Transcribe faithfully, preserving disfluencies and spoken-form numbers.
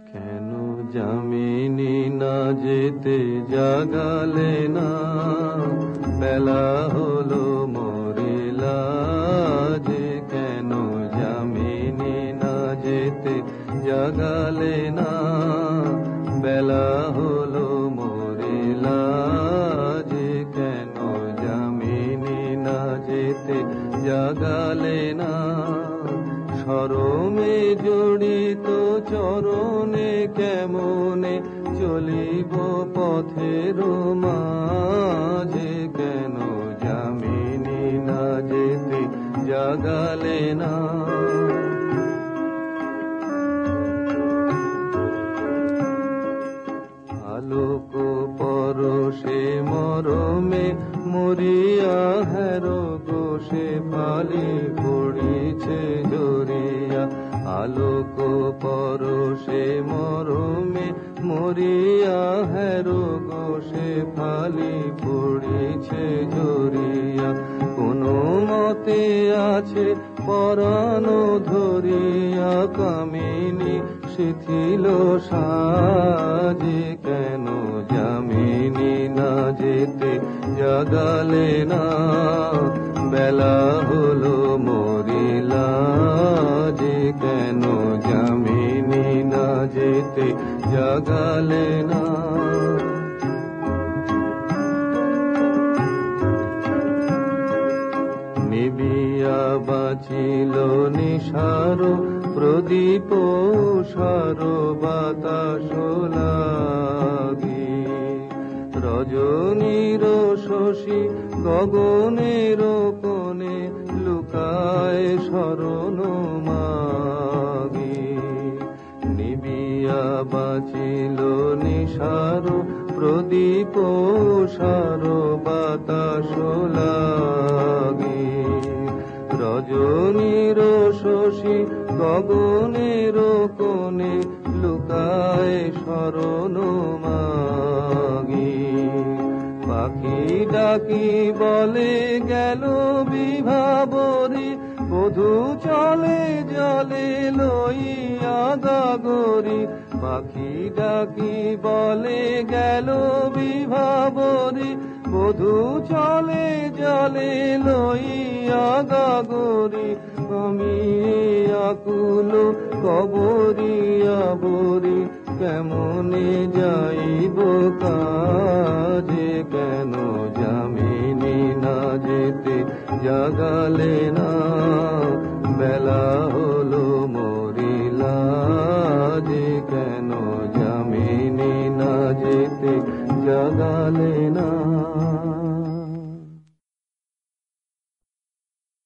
কেন জামিনী না যেতে জাগালে না, বেলা হলো মরিলা যে। কেন জামিনী না যেতে জাগালে না, বেলা হলো মরিলা যে। কেন জামিনী না যেতে জাগালে না, শরমে জড়িত চরণে কেমনে চলিব পথের মাঝে। কেন জামিনী না যেতে জাগালে না। আলোক পরশে মরমে মরিয়া হেরো গোসে ফালি পড়িছে জরিয়া। আলোক পরশে মরমে মরিয়া হেরো গোসে ফালি পড়িছে জরিয়া। কোন মতে আছে পরাণ ধরিয়া কামিনী শিথিল সাজে। কেন জামিনী না যেতে জাগালে না, বেলা হলো মরিলা যে। কেন জামিনী না যেতে জাগালে না। নিবিয়া বাঁচিল নিশার প্রদীপ সার বাতাস লাগি। রজনীর শশী গগনের কোণে লুকায় শরণ মাগি। নিবিয়া বাঁচিল নিশার প্রদীপ সার বাতাস লাগি। রজনীর শশী গগনের কোণে লুকায় শরণ মাগি। পাখি ডাকি বলে গেল বিভাবরী, বধূ চলে জলে লইয়া গাগরী। পাখি ডাকি বলে গেল বিভাবরী, বধূ চলে জলে লইয়া গাগরী। আমি আকুল কবরিয়া বরি, কেমনে যাইব কাজে। কেন জামিনী না যেতে জাগালে না, বেলা হলো মরিলা যে। কেন জামিনী না যেতে জাগালে না।